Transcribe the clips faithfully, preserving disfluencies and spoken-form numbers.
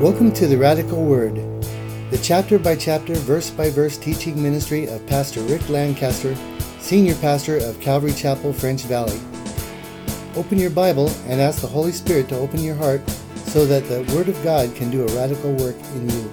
Welcome to the Radical Word, the chapter-by-chapter, verse-by-verse teaching ministry of Pastor Rick Lancaster, Senior Pastor of Calvary Chapel, French Valley. Open your Bible and ask the Holy Spirit to open your heart so that the Word of God can do a radical work in you.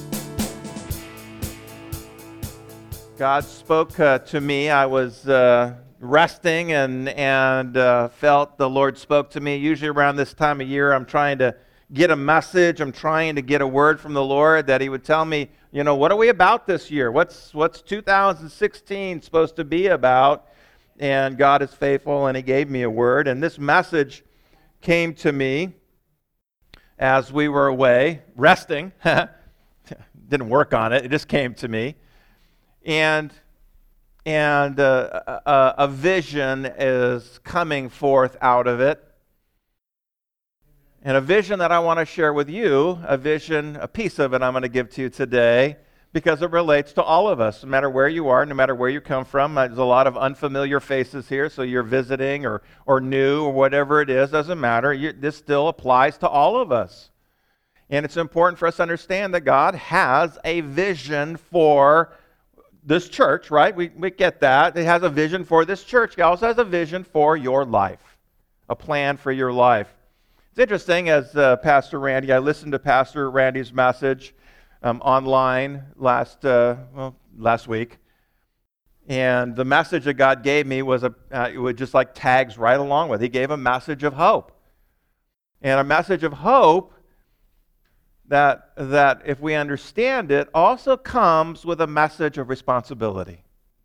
God spoke uh, to me. I was uh, resting and, and uh, felt the Lord spoke to me. Usually around this time of year, I'm trying to get a message. I'm trying to get a word from the Lord that He would tell me, you know, what are we about this year? What's what's two thousand sixteen supposed to be about? And God is faithful, and He gave me a word. And this message came to me as we were away, resting. Didn't work on it. It just came to me. And and uh, a, a vision is coming forth out of it. And a vision that I want to share with you, a vision, a piece of it I'm going to give to you today, because it relates to all of us, no matter where you are, no matter where you come from. There's a lot of unfamiliar faces here, so you're visiting or, or new or whatever it is, doesn't matter. You, this still applies to all of us. And it's important for us to understand that God has a vision for this church, right? We, we get that. He has a vision for this church. He also has a vision for your life, a plan for your life. It's interesting, as uh, Pastor Randy, I listened to Pastor Randy's message um, online last uh, well, last week, and the message that God gave me was a uh, it was just like tags right along with. He gave a message of hope, and a message of hope that that if we understand it, also comes with a message of responsibility.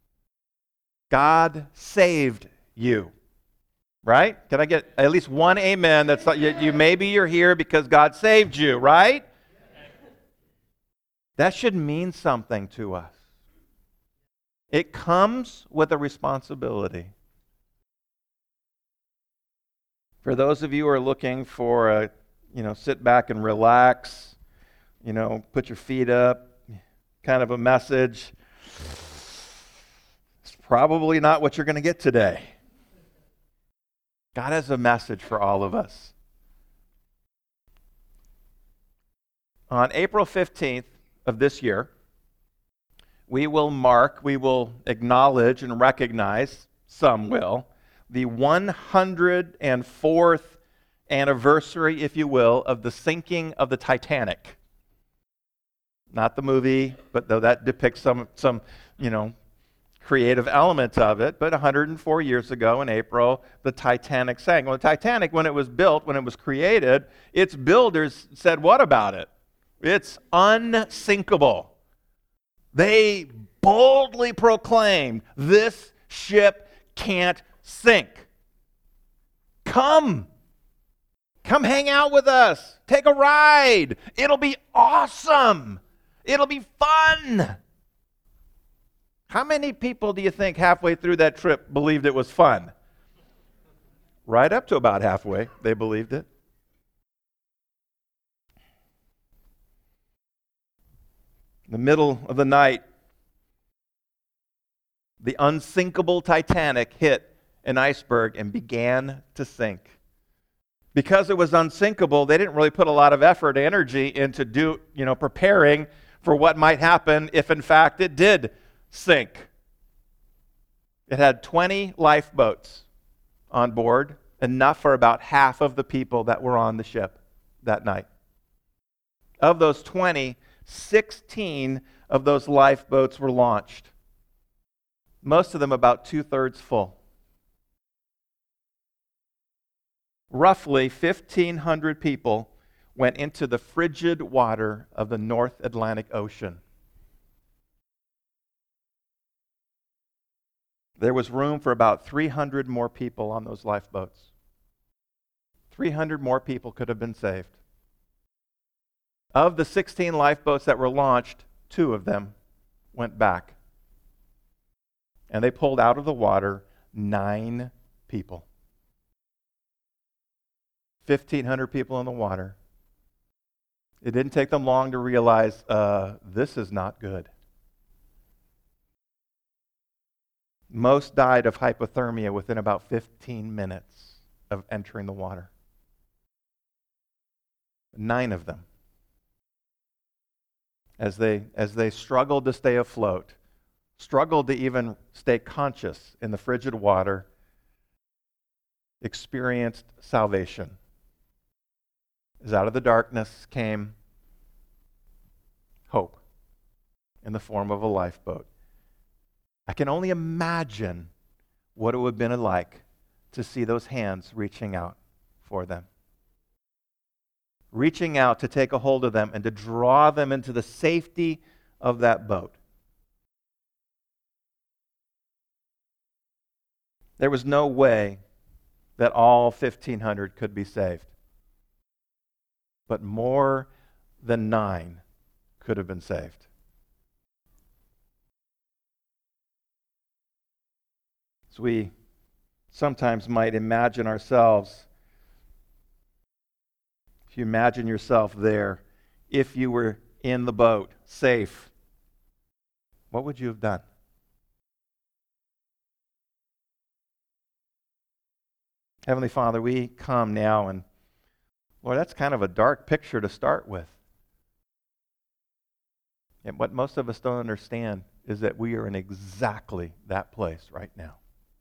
God saved you. Right? Can I get at least one amen? That's like you, you maybe you're here because God saved you, right? That should mean something to us. It comes with a responsibility. For those of you who are looking for a, you know, sit back and relax, you know, put your feet up, kind of a message, it's probably not what you're going to get today. God has a message for all of us. On April fifteenth of this year, we will mark, we will acknowledge and recognize, some will, the one hundred fourth anniversary, if you will, of the sinking of the Titanic. Not the movie, but though that depicts some, some, you know, creative elements of it, but one hundred four years ago in April, the Titanic sank. Well, the Titanic, when it was built, when it was created, its builders said, what about it? It's unsinkable. They boldly proclaimed, this ship can't sink. Come. Come hang out with us. Take a ride. It'll be awesome. It'll be fun. How many people do you think halfway through that trip believed it was fun? Right up to about halfway, they believed it. In the middle of the night, the unsinkable Titanic hit an iceberg and began to sink. Because it was unsinkable, they didn't really put a lot of effort and energy into do, you know, preparing for what might happen if in fact it did sink. It had twenty lifeboats on board, enough for about half of the people that were on the ship that night. Of those twenty, sixteen of those lifeboats were launched. Most of them about two-thirds full. Roughly fifteen hundred people went into the frigid water of the North Atlantic Ocean. There was room for about three hundred more people on those lifeboats. three hundred more people could have been saved. Of the sixteen lifeboats that were launched, two of them went back. And they pulled out of the water nine people. fifteen hundred people in the water. It didn't take them long to realize, uh, this is not good. Most died of hypothermia within about fifteen minutes of entering the water. Nine of them as they, as they struggled to stay afloat, struggled to even stay conscious in the frigid water, experienced salvation. As out of the darkness came hope in the form of a lifeboat. I can only imagine what it would have been like to see those hands reaching out for them. Reaching out to take a hold of them and to draw them into the safety of that boat. There was no way that all fifteen hundred could be saved. But more than nine could have been saved. So we sometimes might imagine ourselves, if you imagine yourself there, if you were in the boat, safe, what would you have done? Heavenly Father, we come now, and Lord, that's kind of a dark picture to start with. And what most of us don't understand is that we are in exactly that place right now.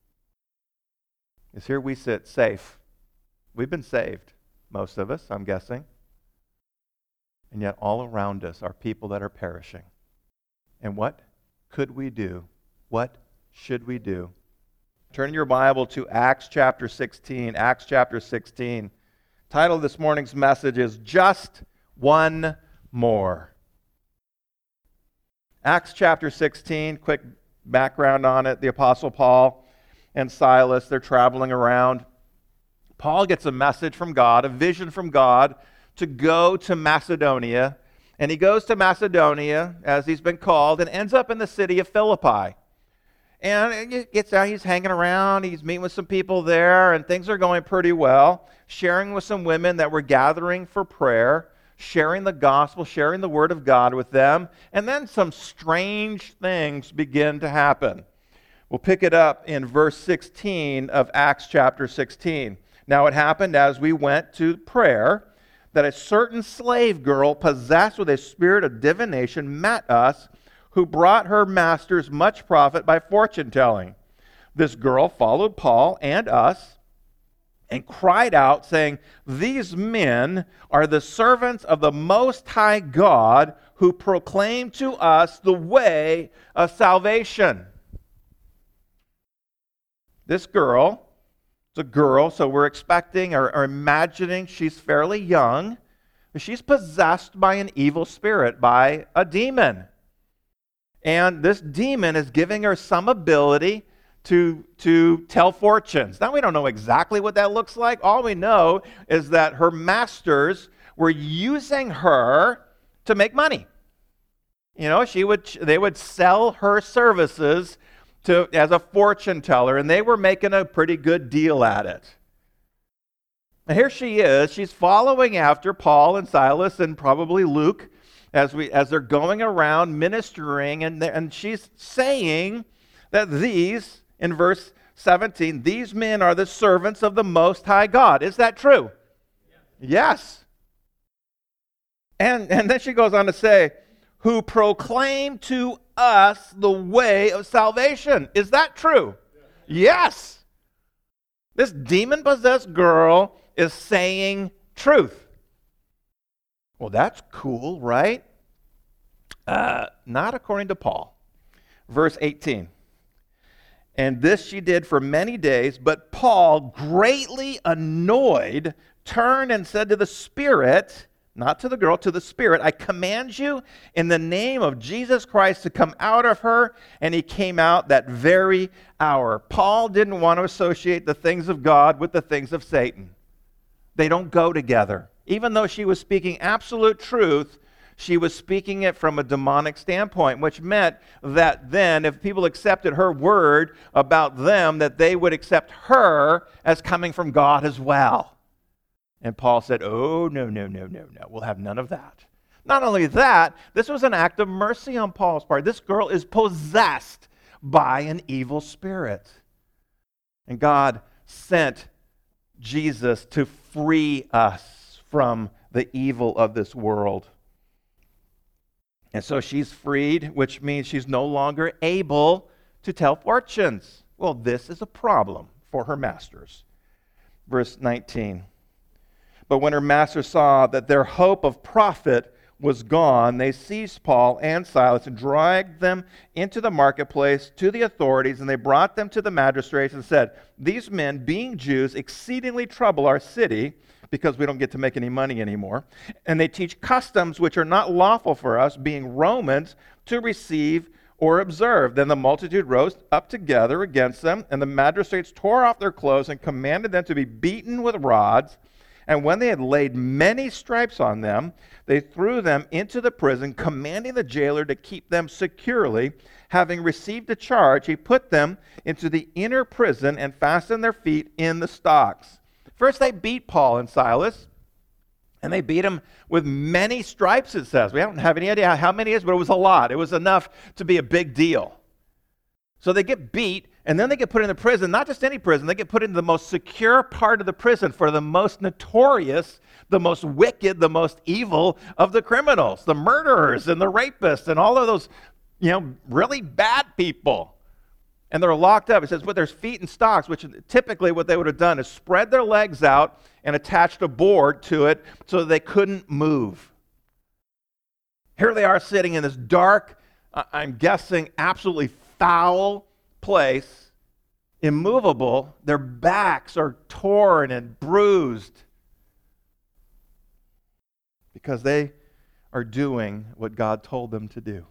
Is here we sit safe. We've been saved, most of us, I'm guessing. And yet all around us are people that are perishing. And what could we do? What should we do? Turn your Bible to Acts chapter sixteen. Acts chapter sixteen. Title of this morning's message is Just One More. Acts chapter sixteen, quick background on it. The Apostle Paul and Silas, they're traveling around. Paul gets a message from God, a vision from God, to go to Macedonia. And he goes to Macedonia, as he's been called, and ends up in the city of Philippi. And he gets out, he's hanging around, he's meeting with some people there, and things are going pretty well. Sharing with some women that were gathering for prayer, sharing the gospel, sharing the word of God with them. And then some strange things begin to happen. We'll pick it up in verse sixteen of Acts chapter sixteen. Now it happened as we went to prayer that a certain slave girl possessed with a spirit of divination met us, who brought her masters much profit by fortune-telling. This girl followed Paul and us and cried out, saying, "These men are the servants of the Most High God, who proclaim to us the way of salvation." This girl, it's a girl, so we're expecting or, or imagining she's fairly young. She's possessed by an evil spirit, by a demon. And this demon is giving her some ability to, to tell fortunes. Now, we don't know exactly what that looks like. All we know is that her masters were using her to make money. You know, she would they would sell her services to as a fortune teller, and they were making a pretty good deal at it. And here she is. She's following after Paul and Silas and probably Luke, as we as they're going around ministering, and, and she's saying that these, in verse seventeen, these men are the servants of the Most High God. Is that true? Yeah. Yes. And, and then she goes on to say, who proclaim to us the way of salvation. Is that true? Yeah. Yes. This demon-possessed girl is saying truth. Well, that's cool, right? Uh, not according to Paul. Verse eighteen. And this she did for many days, but Paul, greatly annoyed, turned and said to the Spirit, not to the girl, to the Spirit, I command you in the name of Jesus Christ to come out of her. And he came out that very hour. Paul didn't want to associate the things of God with the things of Satan. They don't go together. Even though she was speaking absolute truth, she was speaking it from a demonic standpoint, which meant that then if people accepted her word about them, that they would accept her as coming from God as well. And Paul said, oh, no, no, no, no, no. We'll have none of that. Not only that, this was an act of mercy on Paul's part. This girl is possessed by an evil spirit. And God sent Jesus to free us from the evil of this world. And so she's freed, which means she's no longer able to tell fortunes. Well, this is a problem for her masters. Verse nineteen. But when her masters saw that their hope of profit was gone, they seized Paul and Silas and dragged them into the marketplace to the authorities, and they brought them to the magistrates and said, "These men, being Jews, exceedingly trouble our city, because we don't get to make any money anymore, and they teach customs which are not lawful for us, being Romans, to receive or observe." Then the multitude rose up together against them, and the magistrates tore off their clothes and commanded them to be beaten with rods. And when they had laid many stripes on them, they threw them into the prison, commanding the jailer to keep them securely. Having received a charge, he put them into the inner prison and fastened their feet in the stocks. First, they beat Paul and Silas, and they beat them with many stripes, it says. We don't have any idea how many it is, but it was a lot. It was enough to be a big deal. So they get beat, and then they get put in the prison, not just any prison, they get put into the most secure part of the prison for the most notorious, the most wicked, the most evil of the criminals, the murderers and the rapists and all of those, you know, really bad people. And they're locked up. It says with their feet in stocks, which typically what they would have done is spread their legs out and attached a board to it so that they couldn't move. Here they are sitting in this dark, I'm guessing absolutely foul place, immovable. Their backs are torn and bruised because they are doing what God told them to do.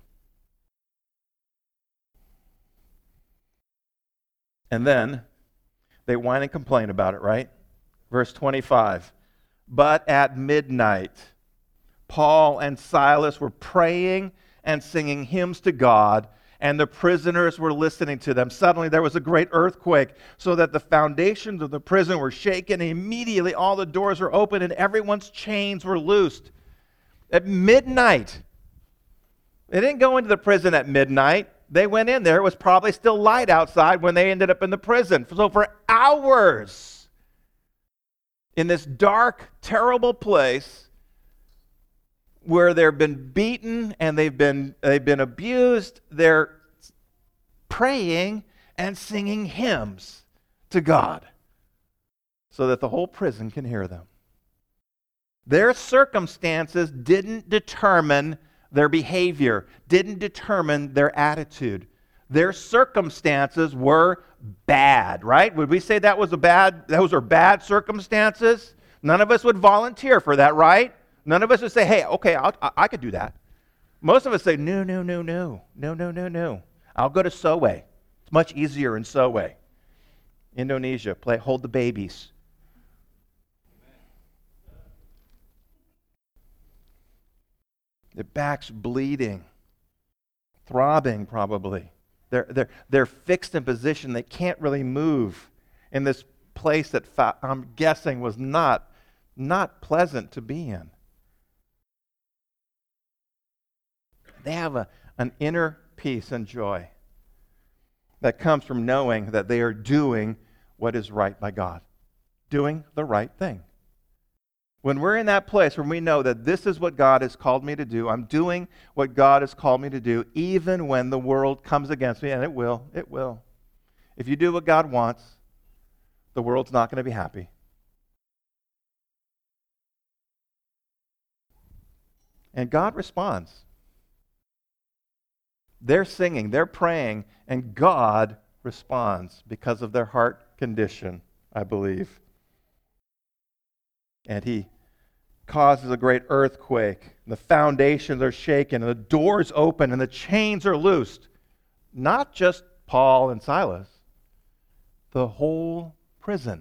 And then they whine and complain about it, right? Verse twenty-five. But at midnight, Paul and Silas were praying and singing hymns to God, and the prisoners were listening to them. Suddenly there was a great earthquake, so that the foundations of the prison were shaken, and immediately all the doors were opened and everyone's chains were loosed. At midnight. They didn't go into the prison at midnight. They went in there. It was probably still light outside when they ended up in the prison. So for hours, in this dark, terrible place where they've been beaten and they've been, they've been abused, they're praying and singing hymns to God so that the whole prison can hear them. Their circumstances didn't determine their behavior, didn't determine their attitude. Their circumstances were bad, right? Would we say that was a bad, those are bad circumstances? None of us would volunteer for that, right? None of us would say, hey, okay, I'll, I, I could do that. Most of us say, no, no, no, no, no, no, no, no. I'll go to Sowe. It's much easier in Sowe. Indonesia, play, hold the babies. Their back's bleeding, throbbing probably. They're, they're, they're fixed in position. They can't really move in this place that fa- I'm guessing was not, not pleasant to be in. They have a, an inner peace and joy that comes from knowing that they are doing what is right by God, doing the right thing. When we're in that place where we know that this is what God has called me to do, I'm doing what God has called me to do, even when the world comes against me, and it will, it will. If you do what God wants, the world's not going to be happy. And God responds. They're singing, they're praying, and God responds because of their heart condition, I believe. And he causes a great earthquake. The foundations are shaken, and the doors open, and the chains are loosed. Not just Paul and Silas, the whole prison.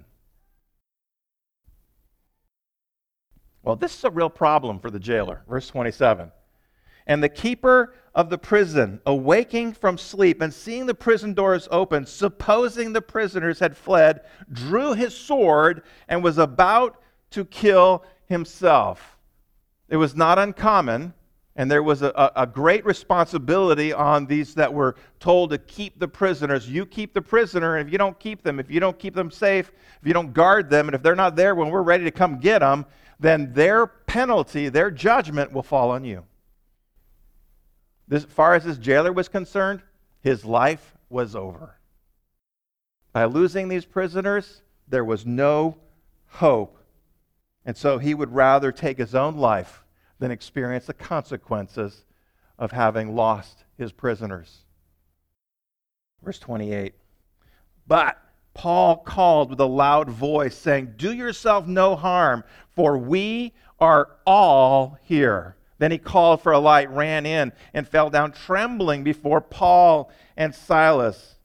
Well, this is a real problem for the jailer. Verse twenty-seven. And the keeper of the prison, awaking from sleep and seeing the prison doors open, supposing the prisoners had fled, drew his sword and was about to kill himself. It was not uncommon, and there was a, a great responsibility on these that were told to keep the prisoners. You keep the prisoner, and if you don't keep them, if you don't keep them safe, if you don't guard them, and if they're not there when we're ready to come get them, then their penalty, their judgment will fall on you. This, as far as this jailer was concerned, his life was over. By losing these prisoners, there was no hope. And so he would rather take his own life than experience the consequences of having lost his prisoners. Verse twenty-eight. But Paul called with a loud voice, saying, "Do yourself no harm, for we are all here." Then he called for a light, ran in, and fell down trembling before Paul and Silas.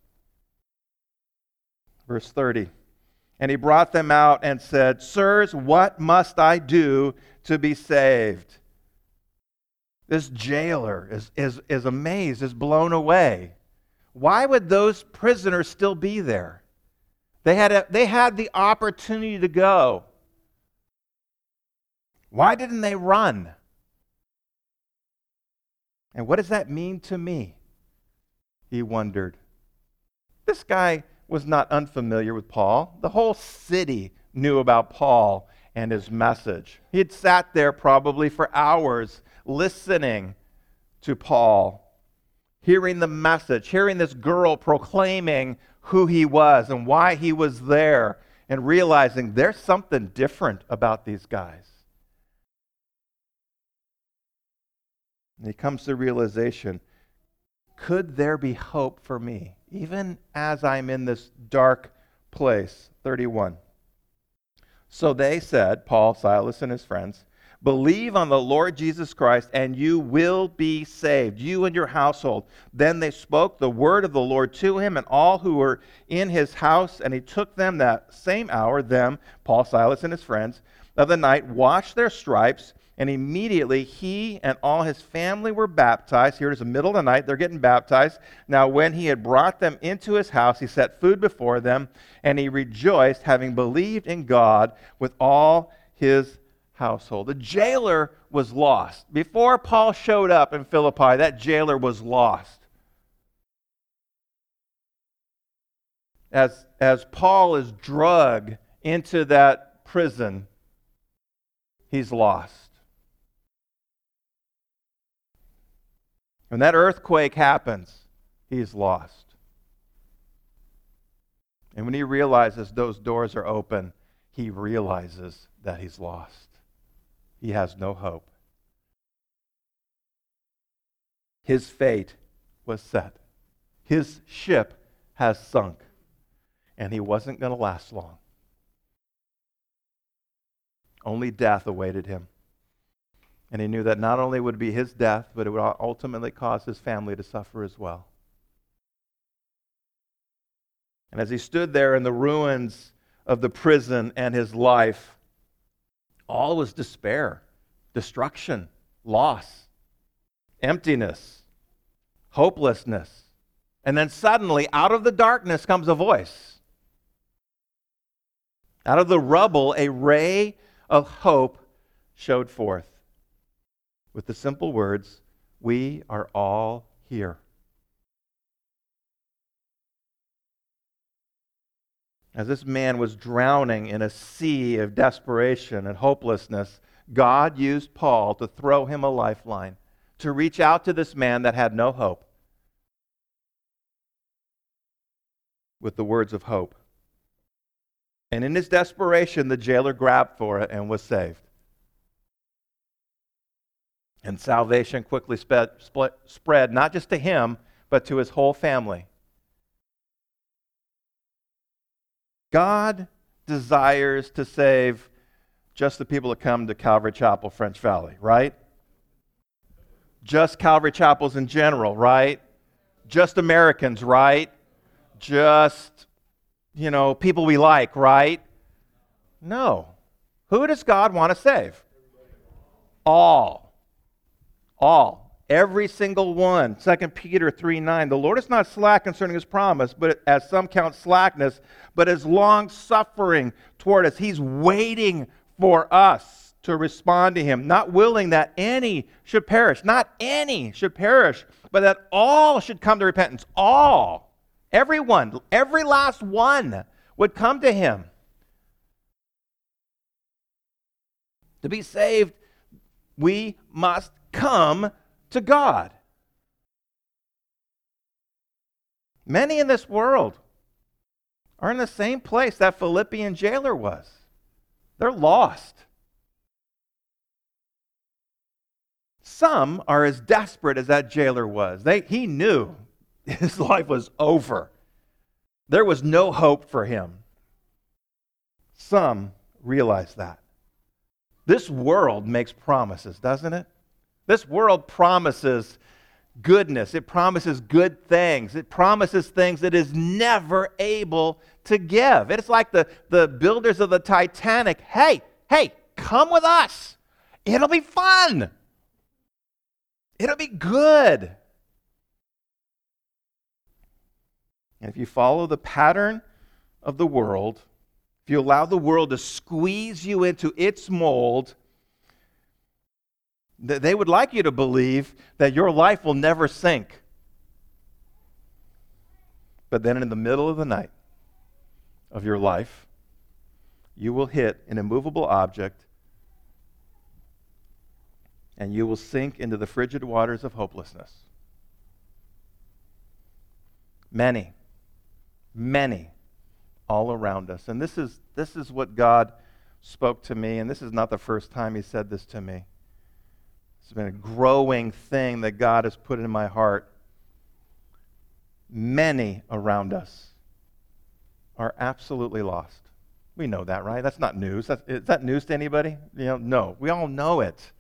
Verse thirty. And he brought them out and said, "Sirs, what must I do to be saved?" This jailer is, is, is amazed, is blown away. Why would those prisoners still be there? They had, a, they had the opportunity to go. Why didn't they run? And what does that mean to me? He wondered. This guy was not unfamiliar with Paul. The whole city knew about Paul and his message. He had sat there probably for hours listening to Paul, hearing the message, hearing this girl proclaiming who he was and why he was there, and realizing there's something different about these guys. And he comes to the realization, could there be hope for me, even as I'm in this dark place? thirty-one. So they said, Paul, Silas, and his friends, "Believe on the Lord Jesus Christ, and you will be saved, you and your household." Then they spoke the word of the Lord to him and all who were in his house, and he took them that same hour, them, Paul, Silas, and his friends, of the night, washed their stripes, and immediately he and all his family were baptized. Here it is the middle of the night, they're getting baptized. Now when he had brought them into his house, he set food before them, and he rejoiced, having believed in God with all his household. The jailer was lost. Before Paul showed up in Philippi, that jailer was lost. As, as Paul is drugged into that prison, he's lost. When that earthquake happens, he's lost. And when he realizes those doors are open, he realizes that he's lost. He has no hope. His fate was set. His ship has sunk. And he wasn't going to last long. Only death awaited him. And he knew that not only would it be his death, but it would ultimately cause his family to suffer as well. And as he stood there in the ruins of the prison and his life, all was despair, destruction, loss, emptiness, hopelessness. And then suddenly, out of the darkness comes a voice. Out of the rubble, a ray of hope showed forth. With the simple words, "We are all here." As this man was drowning in a sea of desperation and hopelessness, God used Paul to throw him a lifeline, to reach out to this man that had no hope with the words of hope. And in his desperation, the jailer grabbed for it and was saved. And salvation quickly spread, spread not just to him, but to his whole family. God desires to save just the people that come to Calvary Chapel, French Valley, right? Just Calvary Chapels in general, right? Just Americans, right? Just, you know, people we like, right? No. Who does God want to save? All. All. Every single one. Second Peter three nine. The Lord is not slack concerning his promise, but as some count slackness, but is long-suffering toward us. He's waiting for us to respond to him, not willing that any should perish. Not any should perish, but that all should come to repentance. All. Everyone. Every last one would come to him. To be saved, we must come to God. Many in this world are in the same place that Philippian jailer was. They're lost. Some are as desperate as that jailer was. They, he knew his life was over. There was no hope for him. Some realize that. This world makes promises, doesn't it? This world promises goodness. It promises good things. It promises things it is never able to give. It's like the, the builders of the Titanic. Hey, hey, come with us. It'll be fun. It'll be good. And if you follow the pattern of the world, if you allow the world to squeeze you into its mold, they would like you to believe that your life will never sink. But then in the middle of the night of your life, you will hit an immovable object and you will sink into the frigid waters of hopelessness. Many, many all around us. And this is, this is what God spoke to me, and this is not the first time He said this to me. It's been a growing thing that God has put in my heart. Many around us are absolutely lost. We know that, right? That's not news. That's, is that news to anybody? You know, no. We all know it.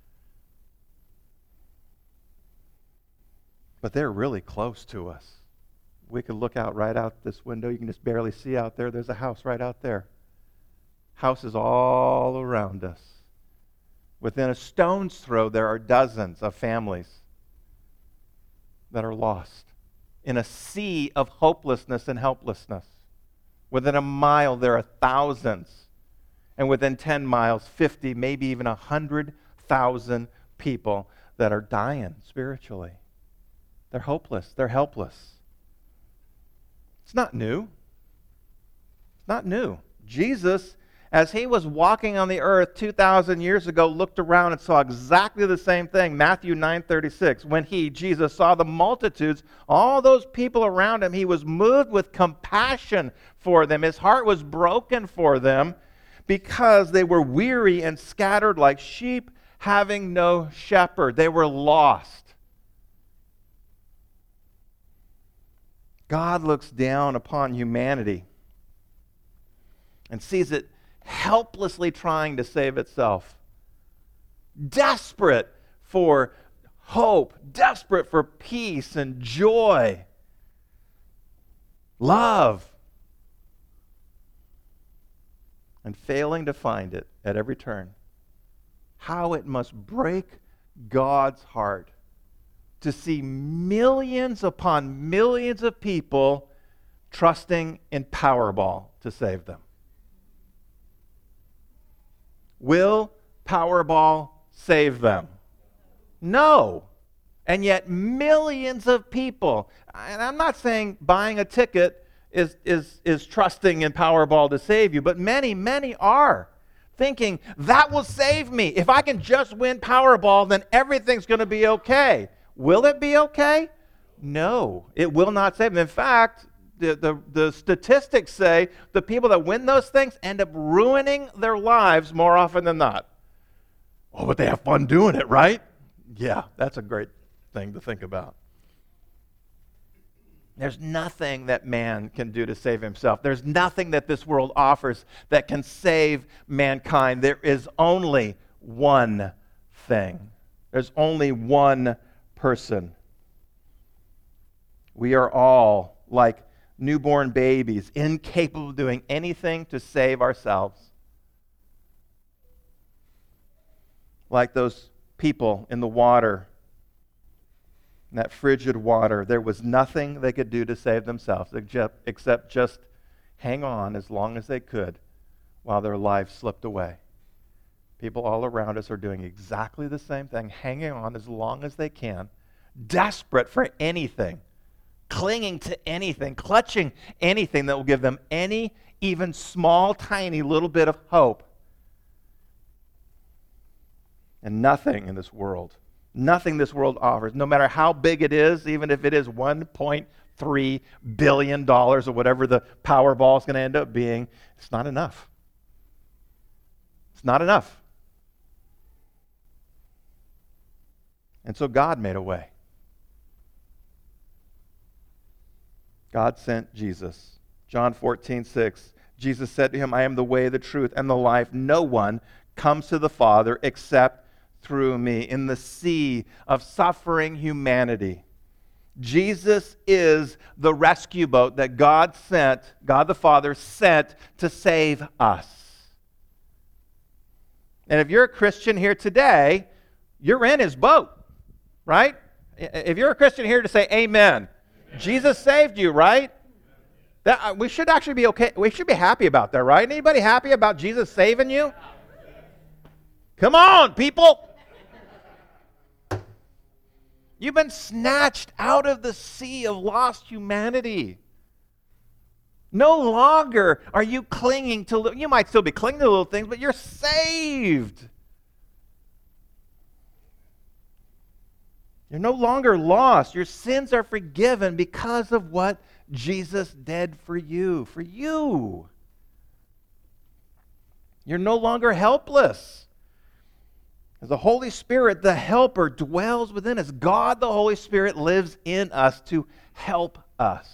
But they're really close to us. We could look out right out this window. You can just barely see out there. There's a house right out there. Houses all around us. Within a stone's throw, there are dozens of families that are lost in a sea of hopelessness and helplessness. Within a mile, there are thousands. And within ten miles, fifty, maybe even one hundred thousand people that are dying spiritually. They're hopeless. They're helpless. It's not new. It's not new. Jesus, as He was walking on the earth two thousand years ago, looked around and saw exactly the same thing. Matthew nine thirty-six. When He, Jesus, saw the multitudes, all those people around Him, He was moved with compassion for them. His heart was broken for them because they were weary and scattered like sheep having no shepherd. They were lost. God looks down upon humanity and sees it helplessly trying to save itself. Desperate for hope, desperate for peace and joy, love, and failing to find it at every turn. How it must break God's heart to see millions upon millions of people trusting in Powerball to save them. Will Powerball save them? No. And yet millions of people, and I'm not saying buying a ticket is, is, is trusting in Powerball to save you, but many, many are thinking, that will save me. If I can just win Powerball, then everything's going to be okay. Will it be okay? No, it will not save them. In fact, the, the, the statistics say the people that win those things end up ruining their lives more often than not. Oh, but they have fun doing it, right? Yeah, that's a great thing to think about. There's nothing that man can do to save himself. There's nothing that this world offers that can save mankind. There is only one thing. There's only one person. We are all like newborn babies, incapable of doing anything to save ourselves. Like those people in the water, in that frigid water, there was nothing they could do to save themselves except, except just hang on as long as they could while their lives slipped away. People all around us are doing exactly the same thing, hanging on as long as they can, desperate for anything, clinging to anything, clutching anything that will give them any even small, tiny little bit of hope. And nothing in this world, nothing this world offers, no matter how big it is, even if it is one point three billion dollars or whatever the Powerball is going to end up being. It's not enough. It's not enough. And so God made a way. God sent Jesus. John fourteen six. Jesus said to him, I am the way, the truth, and the life. No one comes to the Father except through me. In the sea of suffering humanity, Jesus is the rescue boat that God sent, God the Father sent to save us. And if you're a Christian here today, you're in his boat, right? If you're a Christian here to say amen, amen. Jesus saved you, right? That, we should actually be okay. We should be happy about that, right? Anybody happy about Jesus saving you? Come on, people. You've been snatched out of the sea of lost humanity. No longer are you clinging to, you might still be clinging to little things, but you're saved. You're no longer lost. Your sins are forgiven because of what Jesus did for you. For you. You're no longer helpless. As the Holy Spirit, the helper, dwells within us. God, the Holy Spirit, lives in us to help us.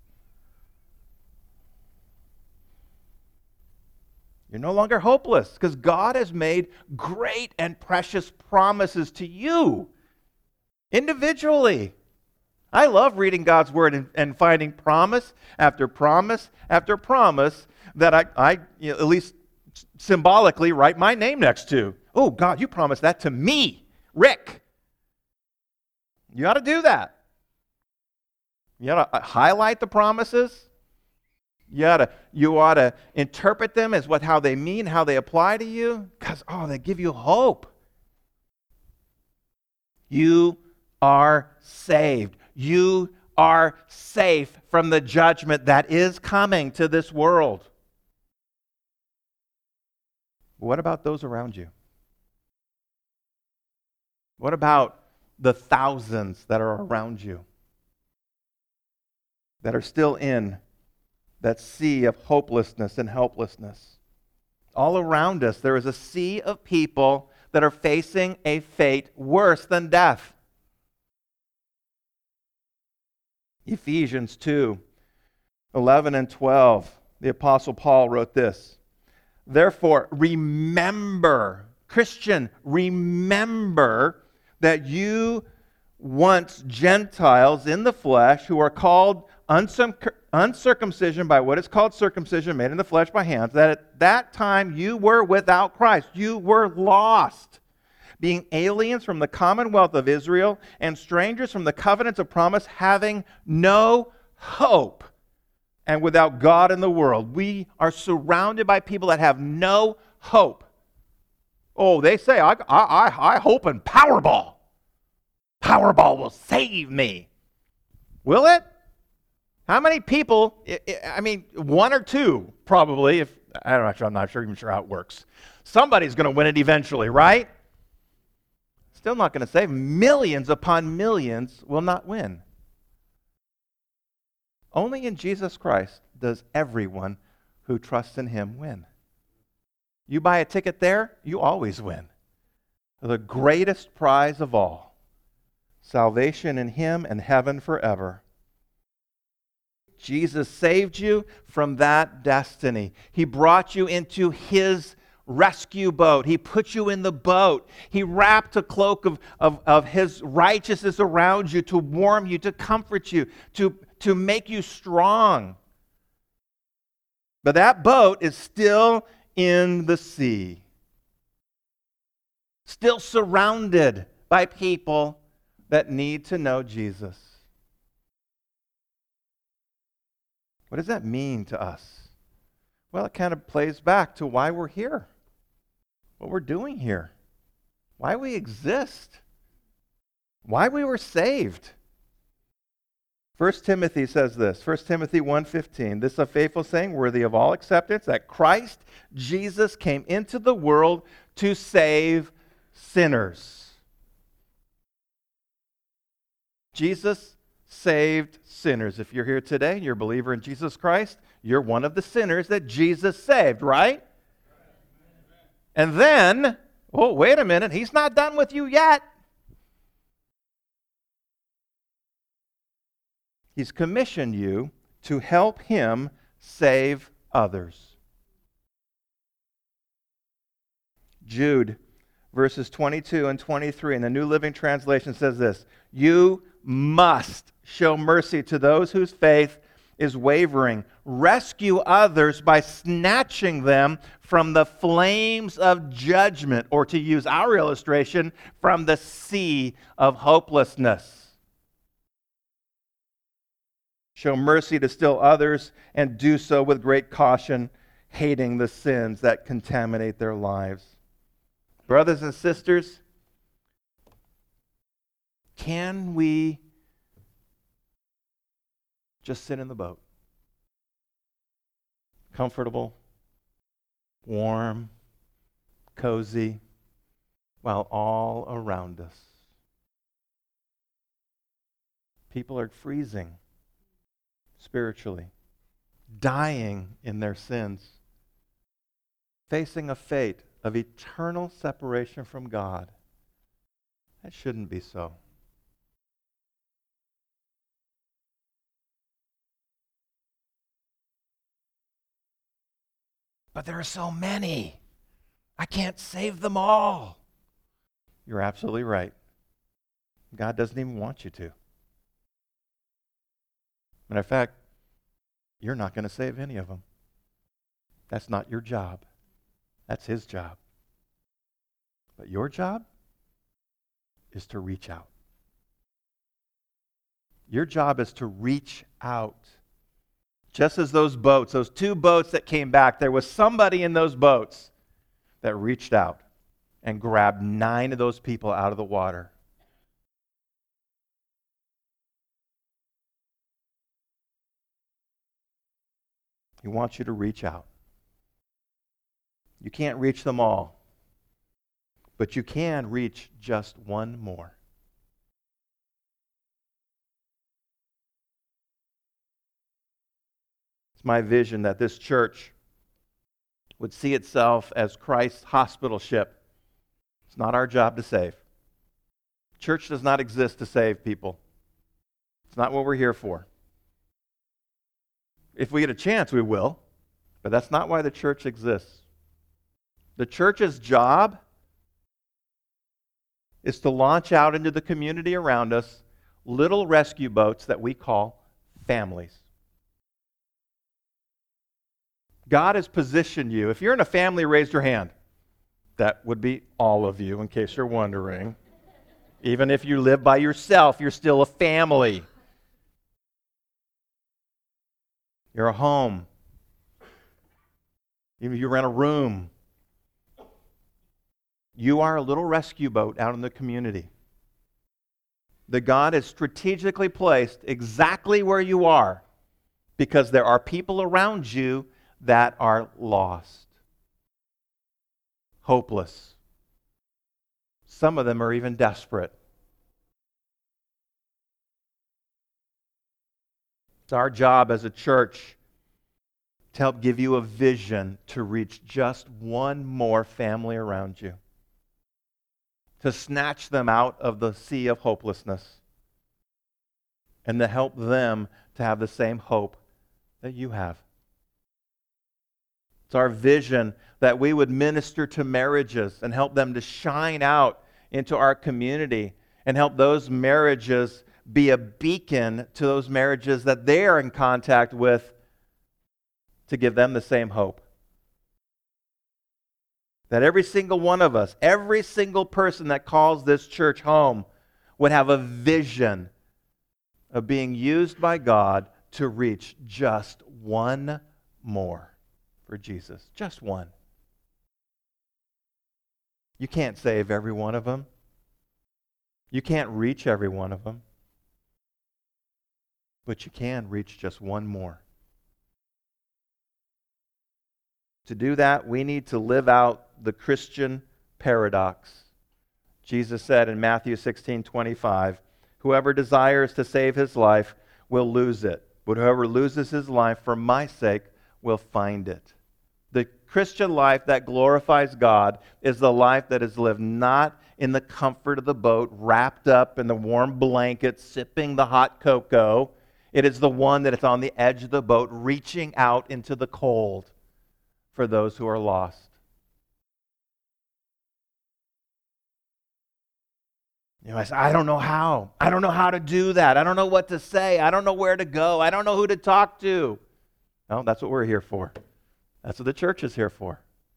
You're no longer hopeless because God has made great and precious promises to you individually. I love reading God's Word and, and finding promise after promise after promise that I, I you know, at least symbolically write my name next to. Oh, God, you promised that to me, Rick. You ought to do that. You ought to highlight the promises. You ought to, you ought to interpret them as what how they mean, how they apply to you, because, oh, they give you hope. You are saved. You are safe from the judgment that is coming to this world. What about those around you? What about the thousands that are around you that are still in that sea of hopelessness and helplessness? All around us, there is a sea of people that are facing a fate worse than death. Ephesians two, eleven and twelve, the Apostle Paul wrote this. Therefore, remember, Christian, remember that you once Gentiles in the flesh who are called uncirc- uncircumcision by what is called circumcision made in the flesh by hands, that at that time you were without Christ. You were lost, being aliens from the commonwealth of Israel and strangers from the covenants of promise, having no hope and without God in the world. We are surrounded by people that have no hope. Oh, they say, I, I, I hope in Powerball. Powerball will save me. Will it? How many people, I mean, one or two probably, if I don't know, I'm not sure, even sure how it works. Somebody's going to win it eventually, right? Still not going to save. Millions upon millions will not win. Only in Jesus Christ does everyone who trusts in Him win. You buy a ticket there, you always win. The greatest prize of all, salvation in Him and heaven forever. Jesus saved you from that destiny. He brought you into His rescue boat. He put you in the boat. He wrapped a cloak of, of, of His righteousness around you to warm you, to comfort you, to, to make you strong. But that boat is still in the sea, still surrounded by people that need to know Jesus. What does that mean to us? Well, it kind of plays back to why we're here, what we're doing here, why we exist, why we were saved. First Timothy says this, First Timothy one fifteen, this is a faithful saying worthy of all acceptance, that Christ Jesus came into the world to save sinners. Jesus saved sinners. If you're here today and you're a believer in Jesus Christ, you're one of the sinners that Jesus saved, right? And then, oh, wait a minute, he's not done with you yet. He's commissioned you to help him save others. Jude, verses twenty-two and twenty-three in the New Living Translation says this: you must show mercy to those whose faith is wavering. Rescue others by snatching them from the flames of judgment, or to use our illustration, from the sea of hopelessness. Show mercy to still others and do so with great caution, hating the sins that contaminate their lives. Brothers and sisters, can we just sit in the boat? Comfortable, warm, cozy, while all around us people are freezing spiritually, dying in their sins, facing a fate of eternal separation from God. That shouldn't be so. But there are so many. I can't save them all. You're absolutely right. God doesn't even want you to. Matter of fact, you're not going to save any of them. That's not your job. That's his job. But your job is to reach out. Your job is to reach out. Just as those boats, those two boats that came back, there was somebody in those boats that reached out and grabbed nine of those people out of the water. He wants you to reach out. You can't reach them all, but you can reach just one more. It's my vision that this church would see itself as Christ's hospital ship. It's not our job to save. Church does not exist to save people. It's not what we're here for. If we get a chance, we will, but that's not why the church exists. The church's job is to launch out into the community around us little rescue boats that we call families. God has positioned you. If you're in a family, raise your hand. That would be all of you, in case you're wondering. Even if you live by yourself, you're still a family. You're a home. Even if you rent a room. You are a little rescue boat out in the community that God has strategically placed exactly where you are because there are people around you that are lost, hopeless. Some of them are even desperate. It's our job as a church to help give you a vision to reach just one more family around you, to snatch them out of the sea of hopelessness, and to help them to have the same hope that you have. It's our vision that we would minister to marriages and help them to shine out into our community and help those marriages be a beacon to those marriages that they are in contact with to give them the same hope. That every single one of us, every single person that calls this church home would have a vision of being used by God to reach just one more for Jesus. Just one. You can't save every one of them. You can't reach every one of them. But you can reach just one more. To do that, we need to live out the Christian paradox. Jesus said in Matthew sixteen twenty-five, Whoever desires to save his life will lose it, but whoever loses his life for my sake will find it. The Christian life that glorifies God is the life that is lived not in the comfort of the boat, wrapped up in the warm blanket, sipping the hot cocoa. It is the one that is on the edge of the boat, reaching out into the cold for those who are lost. You know, I say, I don't know how. I don't know how to do that. I don't know what to say. I don't know where to go. I don't know who to talk to. No, that's what we're here for. That's what the church is here for.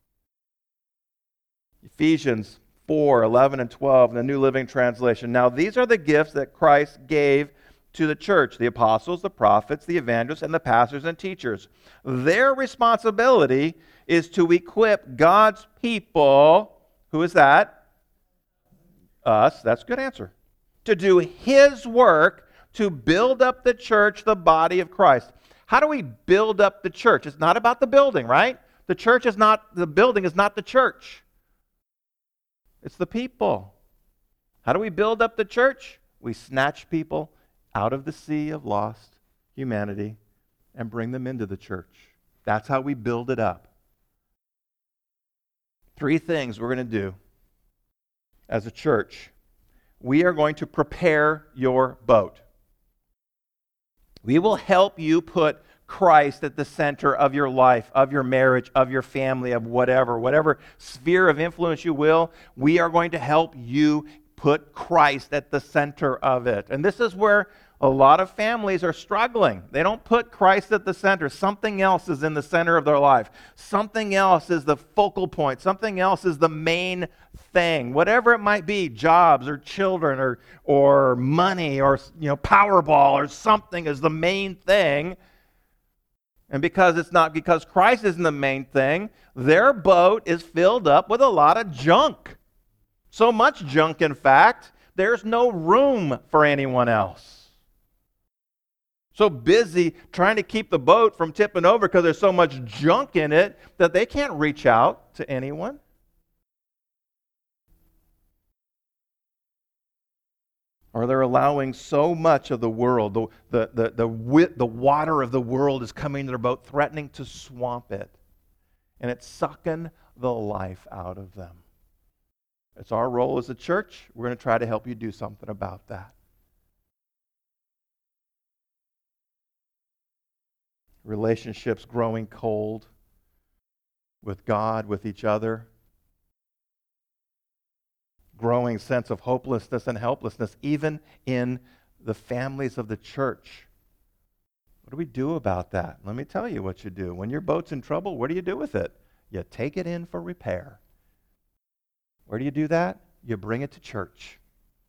Ephesians four, eleven and twelve in the New Living Translation. Now these are the gifts that Christ gave to the church, the apostles, the prophets, the evangelists, and the pastors and teachers. Their responsibility is to equip God's people. Who is that? Us. That's a good answer. To do His work to build up the church, the body of Christ. How do we build up the church? It's not about the building, right? The church is not, the building is not the church. It's the people. How do we build up the church? We snatch people out of the sea of lost humanity and bring them into the church. That's how we build it up. Three things we're going to do as a church. We are going to prepare your boat. We will help you put Christ at the center of your life, of your marriage, of your family, of whatever, whatever sphere of influence you will. We are going to help you put Christ at the center of it. And this is where a lot of families are struggling. They don't put Christ at the center. Something else is in the center of their life. Something else is the focal point. Something else is the main thing. Whatever it might be, jobs or children or or money or you know Powerball or something is the main thing. And because it's not because Christ isn't the main thing, their boat is filled up with a lot of junk. So much junk, in fact, there's no room for anyone else. So busy trying to keep the boat from tipping over because there's so much junk in it that they can't reach out to anyone. Or they're allowing so much of the world, the, the, the, the, wit, the water of the world is coming to their boat, threatening to swamp it. And it's sucking the life out of them. It's our role as a church. We're going to try to help you do something about that. Relationships growing cold with God, with each other. Growing sense of hopelessness and helplessness, even in the families of the church. What do we do about that? Let me tell you what you do. When your boat's in trouble, what do you do with it? You take it in for repair. Where do you do that? You bring it to church.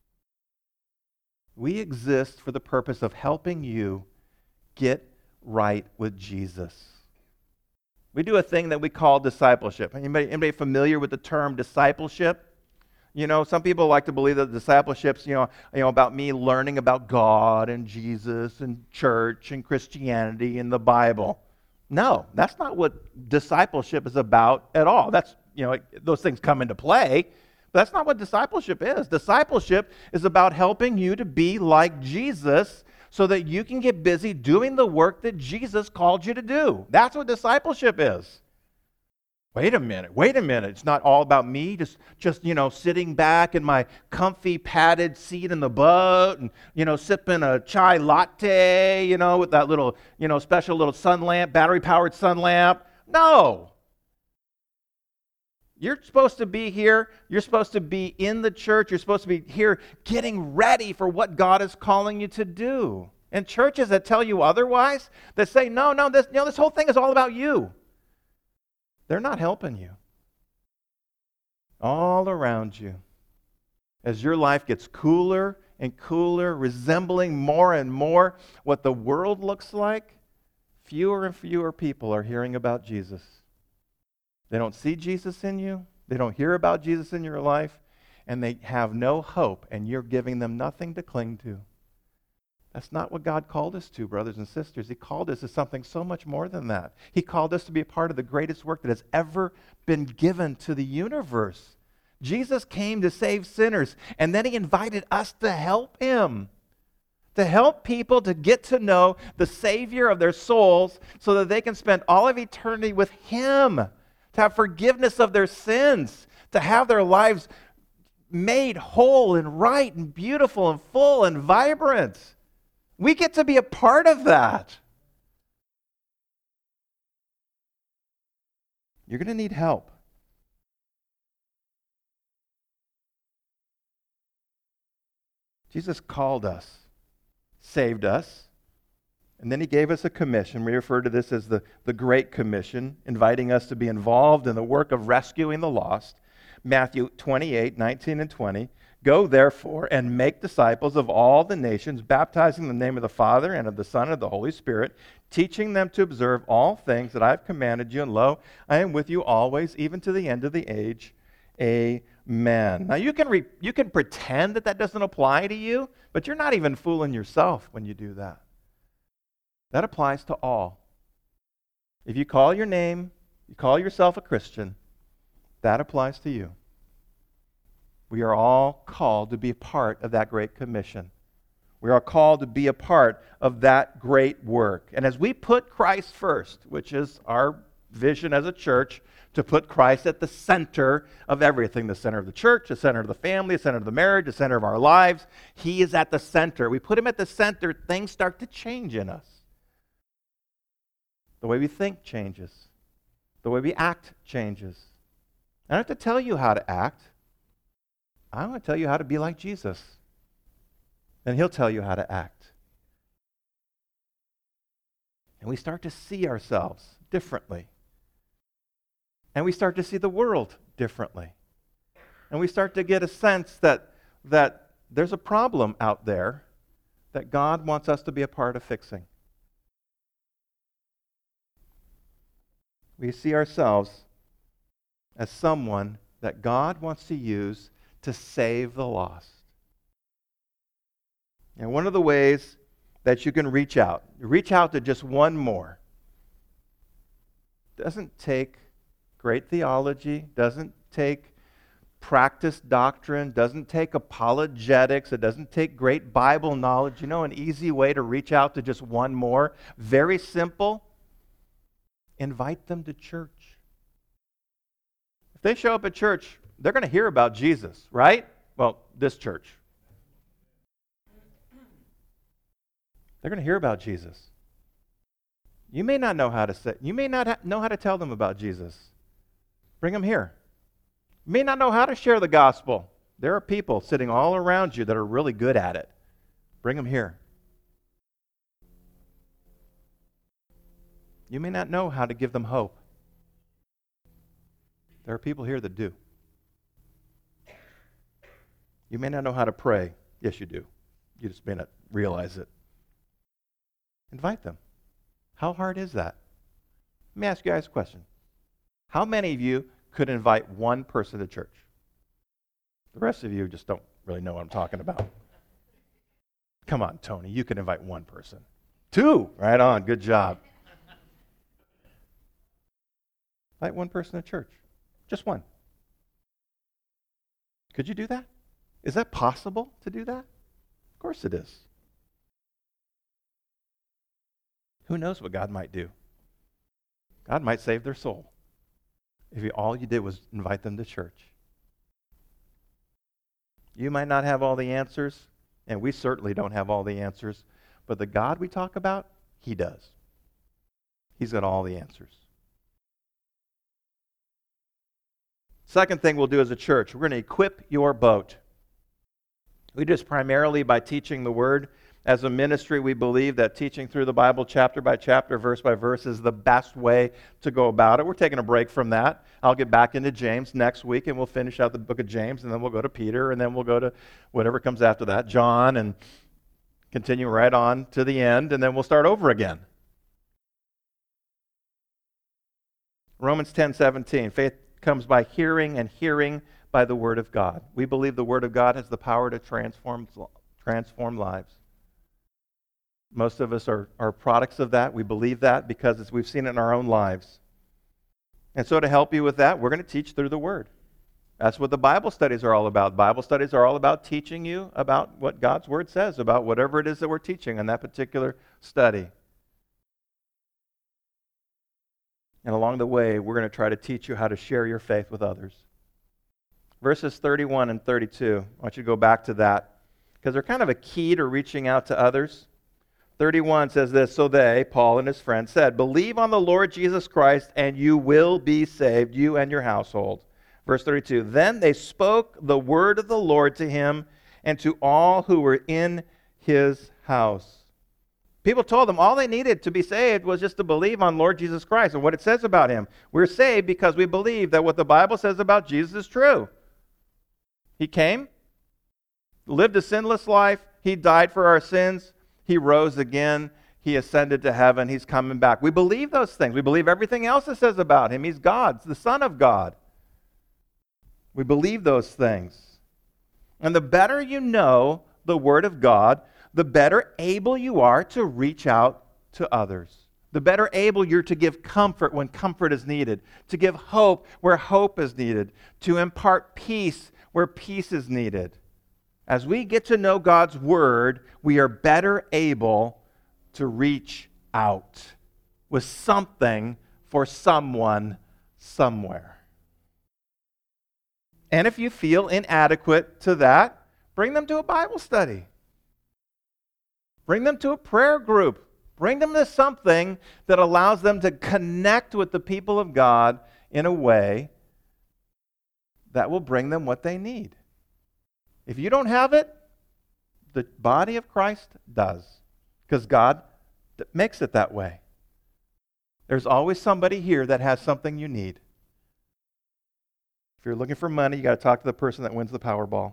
We exist for the purpose of helping you get right with Jesus. We do a thing that we call discipleship. Anybody, anybody familiar with the term discipleship? You know, some people like to believe that discipleship's, you know, you know, about me learning about God and Jesus and church and Christianity and the Bible. No, that's not what discipleship is about at all. That's, you know, those things come into play, but that's not what discipleship is. Discipleship is about helping you to be like Jesus so that you can get busy doing the work that Jesus called you to do. That's what discipleship is. Wait a minute, wait a minute. It's not all about me just, just, you know, sitting back in my comfy padded seat in the boat and, you know, sipping a chai latte, you know, with that little, you know, special little sun lamp, battery-powered sun lamp. No. You're supposed to be here. You're supposed to be in the church. You're supposed to be here getting ready for what God is calling you to do. And churches that tell you otherwise, that say, no, no, this, you know, this whole thing is all about you. They're not helping you. All around you, as your life gets cooler and cooler, resembling more and more what the world looks like, fewer and fewer people are hearing about Jesus. They don't see Jesus in you. They don't hear about Jesus in your life. And they have no hope, and you're giving them nothing to cling to. That's not what God called us to, brothers and sisters. He called us to something so much more than that. He called us to be a part of the greatest work that has ever been given to the universe. Jesus came to save sinners, and then He invited us to help Him. to help people to get to know the Savior of their souls so that they can spend all of eternity with Him, to have forgiveness of their sins, to have their lives made whole and right and beautiful and full and vibrant. We get to be a part of that. You're going to need help. Jesus called us, saved us, and then He gave us a commission. We refer to this as the, the Great Commission, inviting us to be involved in the work of rescuing the lost. Matthew twenty-eight, nineteen and twenty. Go therefore and make disciples of all the nations, baptizing in the name of the Father and of the Son and of the Holy Spirit, teaching them to observe all things that I have commanded you. And lo, I am with you always, even to the end of the age. Amen. Now you can re- you can pretend that that doesn't apply to you, but you're not even fooling yourself when you do that. That applies to all. If you call your name, you call yourself a Christian, that applies to you. We are all called to be a part of that Great Commission. We are called to be a part of that great work. And as we put Christ first, which is our vision as a church, to put Christ at the center of everything, the center of the church, the center of the family, the center of the marriage, the center of our lives, He is at the center. We put Him at the center, things start to change in us. The way we think changes. The way we act changes. I don't have to tell you how to act. I want to tell you how to be like Jesus. And He'll tell you how to act. And we start to see ourselves differently. And we start to see the world differently. And we start to get a sense that, that there's a problem out there that God wants us to be a part of fixing. We see ourselves as someone that God wants to use to save the lost. And one of the ways that you can reach out, reach out to just one more. Doesn't take great theology, doesn't take practiced doctrine, doesn't take apologetics, it doesn't take great Bible knowledge. You know, an easy way to reach out to just one more, very simple, invite them to church. If they show up at church, they're going to hear about Jesus, right? Well, this church. They're going to hear about Jesus. You may not know how to say, you may not ha- know how to tell them about Jesus. Bring them here. You may not know how to share the gospel. There are people sitting all around you that are really good at it. Bring them here. You may not know how to give them hope. There are people here that do. You may not know how to pray. Yes, you do. You just may not realize it. Invite them. How hard is that? Let me ask you guys a question. How many of you could invite one person to church? The rest of you just don't really know what I'm talking about. Come on, Tony, you can invite one person. Two, right on, good job. Invite one person to church. Just one. Could you do that? Is that possible to do that? Of course it is. Who knows what God might do? God might save their soul if you, all you did was invite them to church. You might not have all the answers, and we certainly don't have all the answers, but the God we talk about, He does. He's got all the answers. Second thing we'll do as a church, we're going to equip your boat. We do this primarily by teaching the Word. As a ministry, we believe that teaching through the Bible chapter by chapter, verse by verse, is the best way to go about it. We're taking a break from that. I'll get back into James next week, and we'll finish out the book of James, and then we'll go to Peter, and then we'll go to whatever comes after that, John, and continue right on to the end, and then we'll start over again. Romans ten seventeen, faith comes by hearing, and hearing by the Word of God. We believe the Word of God has the power to transform, transform lives. Most of us are, are products of that. We believe that because it's, we've seen it in our own lives. And so to help you with that, we're going to teach through the Word. That's what the Bible studies are all about. Bible studies are all about teaching you about what God's Word says, about whatever it is that we're teaching in that particular study. And along the way, we're going to try to teach you how to share your faith with others. Verses thirty-one and thirty-two, I want you to go back to that, because they're kind of a key to reaching out to others. thirty-one says this, so they, Paul and his friends, said, believe on the Lord Jesus Christ, and you will be saved, you and your household. Verse thirty-two, then they spoke the word of the Lord to him and to all who were in his house. People told them all they needed to be saved was just to believe on Lord Jesus Christ and what it says about him. We're saved because we believe that what the Bible says about Jesus is true. He came, lived a sinless life, he died for our sins, he rose again, he ascended to heaven, he's coming back. We believe those things. We believe everything else it says about him. He's God, the Son of God. We believe those things. And the better you know the Word of God, the better able you are to reach out to others. The better able you're to give comfort when comfort is needed, to give hope where hope is needed, to impart peace where peace is needed. As we get to know God's Word, we are better able to reach out with something for someone somewhere. And if you feel inadequate to that, bring them to a Bible study. Bring them to a prayer group. Bring them to something that allows them to connect with the people of God in a way that will bring them what they need. If you don't have it, the body of Christ does, because God makes it that way. There's always somebody here that has something you need. If you're looking for money, you got to talk to the person that wins the Powerball.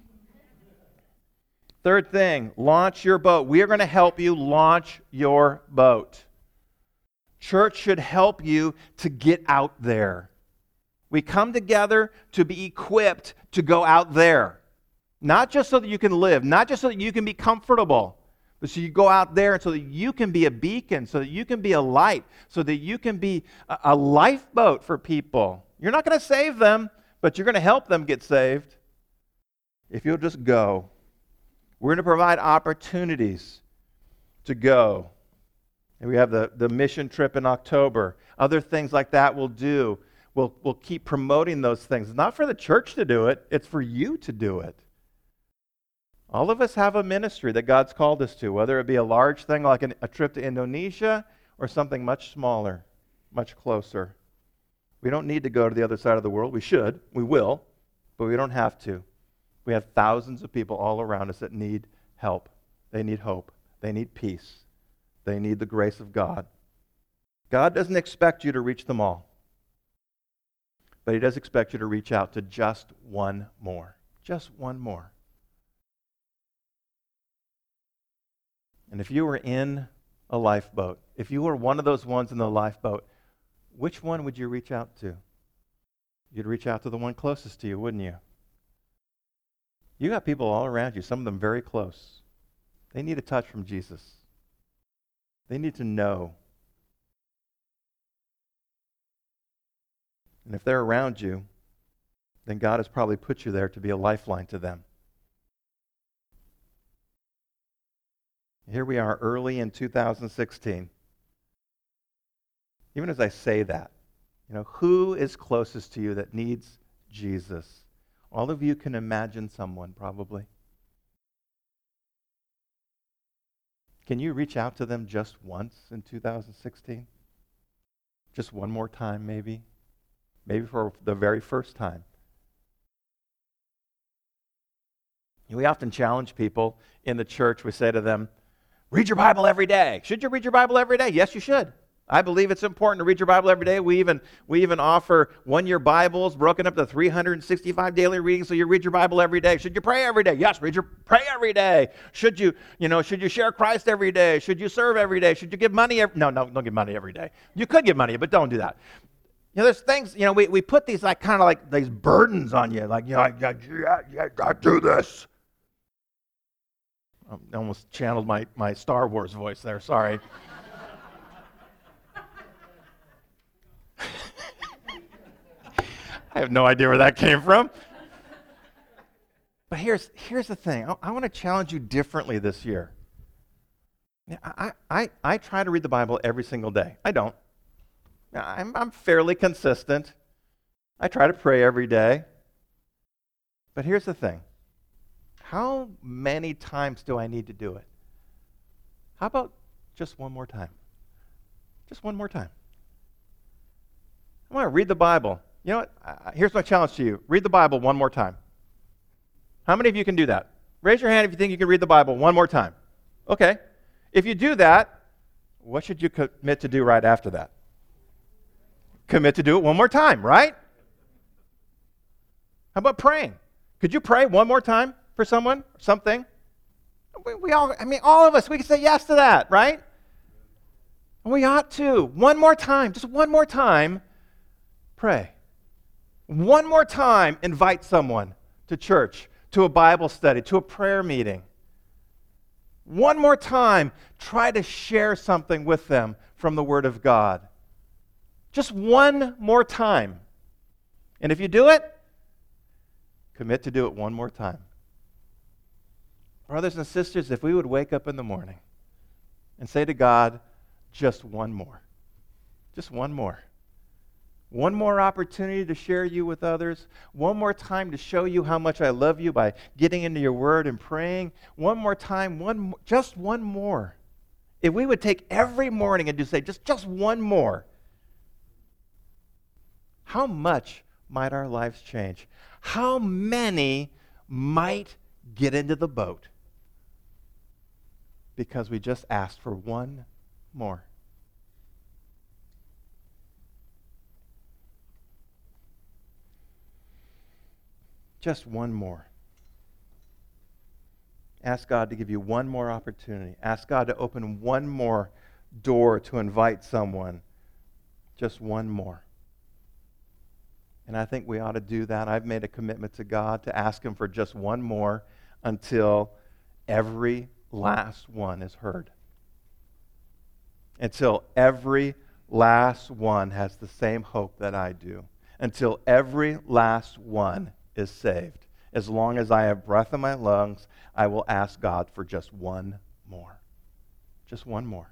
Third thing, launch your boat. We are going to help you launch your boat. Church should help you to get out there. We come together to be equipped to go out there. Not just so that you can live, not just so that you can be comfortable, but so you go out there and so that you can be a beacon, so that you can be a light, so that you can be a, a lifeboat for people. You're not going to save them, but you're going to help them get saved if you'll just go. We're going to provide opportunities to go. And we have the, the mission trip in October. Other things like that we'll do. We'll, we'll keep promoting those things. It's not for the church to do it. It's for you to do it. All of us have a ministry that God's called us to, whether it be a large thing like an, a trip to Indonesia or something much smaller, much closer. We don't need to go to the other side of the world. We should. We will. But we don't have to. We have thousands of people all around us that need help. They need hope. They need peace. They need the grace of God. God doesn't expect you to reach them all. But He does expect you to reach out to just one more. Just one more. And if you were in a lifeboat, if you were one of those ones in the lifeboat, which one would you reach out to? You'd reach out to the one closest to you, wouldn't you? You got people all around you, some of them very close. They need a touch from Jesus. They need to know. And if they're around you, then God has probably put you there to be a lifeline to them. Here we are early in two thousand sixteen. Even as I say that, you know, who is closest to you that needs Jesus? All of you can imagine someone, probably. Can you reach out to them just once in two thousand sixteen? Just one more time, maybe? Maybe for the very first time. We often challenge people in the church. We say to them, read your Bible every day. Should you read your Bible every day? Yes, you should. I believe it's important to read your Bible every day. We even we even offer one-year Bibles broken up to three hundred sixty-five daily readings, so you read your Bible every day. Should you pray every day? Yes, read your pray every day. Should you, you know, should you share Christ every day? Should you serve every day? Should you give money every No, no, don't give money every day. You could give money, but don't do that. You know, there's things, you know, we, we put these like kind of like these burdens on you, like, you know, I, I, I, I, I do this. I almost channeled my, my Star Wars voice there, sorry. I have no idea where that came from. But here's, here's the thing. I, I want to challenge you differently this year. I, I, I try to read the Bible every single day. I don't. I'm, I'm fairly consistent. I try to pray every day. But here's the thing. How many times do I need to do it? How about just one more time? Just one more time. I want to read the Bible. You know what? Uh, here's my challenge to you. Read the Bible one more time. How many of you can do that? Raise your hand if you think you can read the Bible one more time. Okay. If you do that, what should you commit to do right after that? Commit to do it one more time, right? How about praying? Could you pray one more time for someone or something? We, we all, I mean, all of us, we can say yes to that, right? And we ought to. One more time, just one more time, pray. One more time, invite someone to church, to a Bible study, to a prayer meeting. One more time, try to share something with them from the Word of God. Just one more time. And if you do it, commit to do it one more time. Brothers and sisters, if we would wake up in the morning and say to God, just one more. Just one more. One more opportunity to share you with others. One more time to show you how much I love you by getting into your word and praying. One more time, one, just one more. If we would take every morning and just say, just, just one more, how much might our lives change? How many might get into the boat because we just asked for one more? Just one more. Ask God to give you one more opportunity. Ask God to open one more door to invite someone. Just one more. And I think we ought to do that. I've made a commitment to God to ask Him for just one more until every last one is heard. Until every last one has the same hope that I do. Until every last one is saved. As long as I have breath in my lungs, I will ask God for just one more. Just one more.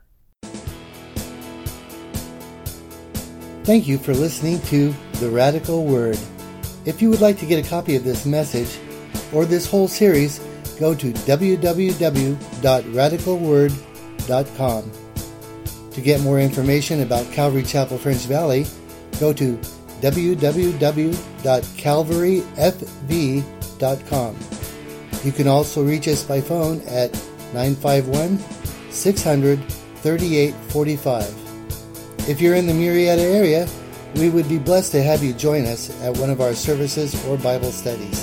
Thank you for listening to The Radical Word. If you would like to get a copy of this message or this whole series, go to w w w dot radical word dot com. To get more information about Calvary Chapel French Valley, go to w w w dot calvary f v dot com. You can also reach us by phone at nine five one, six hundred, thirty-eight forty-five. If you're in the Murrieta area, we would be blessed to have you join us at one of our services or Bible studies.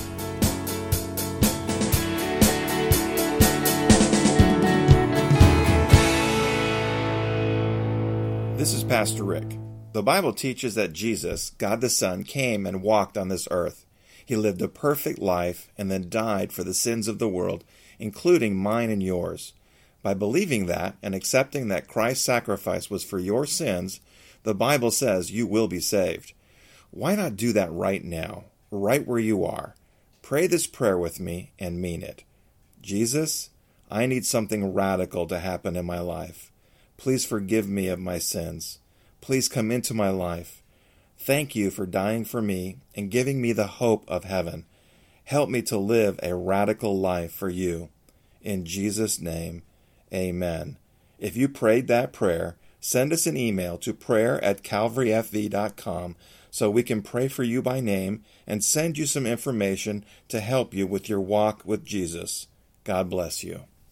This is Pastor Rick. The Bible teaches that Jesus, God the Son, came and walked on this earth. He lived a perfect life and then died for the sins of the world, including mine and yours. By believing that and accepting that Christ's sacrifice was for your sins, the Bible says you will be saved. Why not do that right now, right where you are? Pray this prayer with me and mean it. Jesus, I need something radical to happen in my life. Please forgive me of my sins. Please come into my life. Thank you for dying for me and giving me the hope of heaven. Help me to live a radical life for you. In Jesus' name, amen. If you prayed that prayer, send us an email to prayer at calvary f v dot com so we can pray for you by name and send you some information to help you with your walk with Jesus. God bless you.